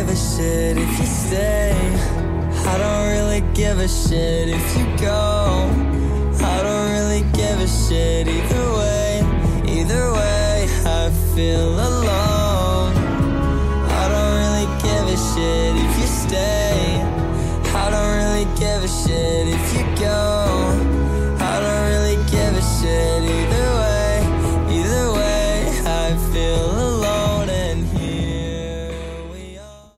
a shit if you stay. I don't really give a shit if you go. I don't really give a shit either way. Either way, I feel alone. I don't really give a shit if you stay. I don't really give a shit if you go.